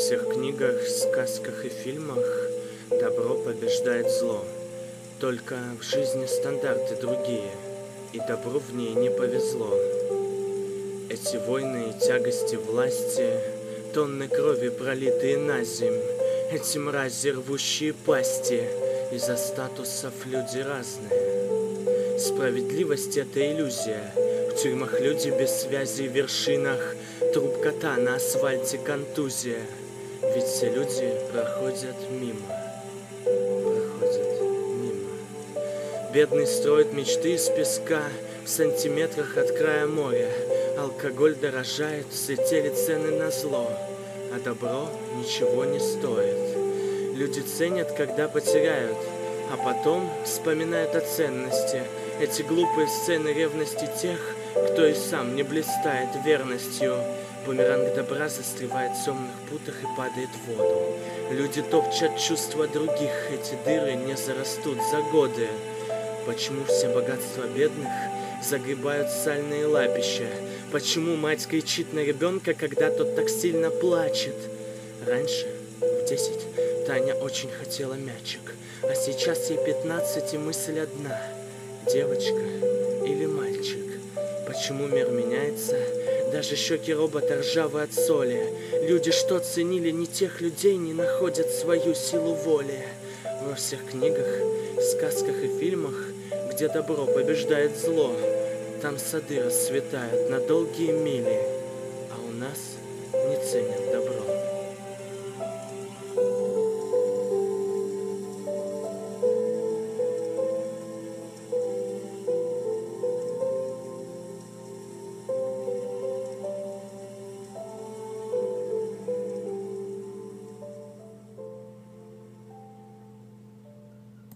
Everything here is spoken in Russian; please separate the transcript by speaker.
Speaker 1: всех книгах, сказках и фильмах добро побеждает зло. Только в жизни стандарты другие, и добру в ней не повезло. Эти войны и тягости власти, тонны крови, пролитые на земь, эти мрази, рвущие пасти, из-за статусов люди разные. Справедливость — это иллюзия. В тюрьмах люди без связи, в вершинах труп кота, на асфальте контузия. Ведь все люди проходят мимо. Бедный строит мечты из песка, в сантиметрах от края моря. Алкоголь дорожает, взлетели цены на зло, а добро ничего не стоит. Люди ценят, когда потеряют, а потом вспоминают о ценности. Эти глупые сцены ревности тех, кто и сам не блистает верностью. Бумеранг добра застревает в темных путах и падает в воду. Люди топчат чувства других, эти дыры не зарастут за годы. Почему все богатства бедных загребают сальные лапища? Почему мать кричит на ребенка, когда тот так сильно плачет? Раньше, в 10, Таня очень хотела мячик, а сейчас ей 15, и мысль одна: девочка или мальчик? Почему мир меняется? Даже щеки робота ржавы от соли. Люди, что ценили не тех людей, не находят свою силу воли. Во всех книгах, сказках и фильмах, где добро побеждает зло, там сады расцветают на долгие мили, а у нас не ценят добро.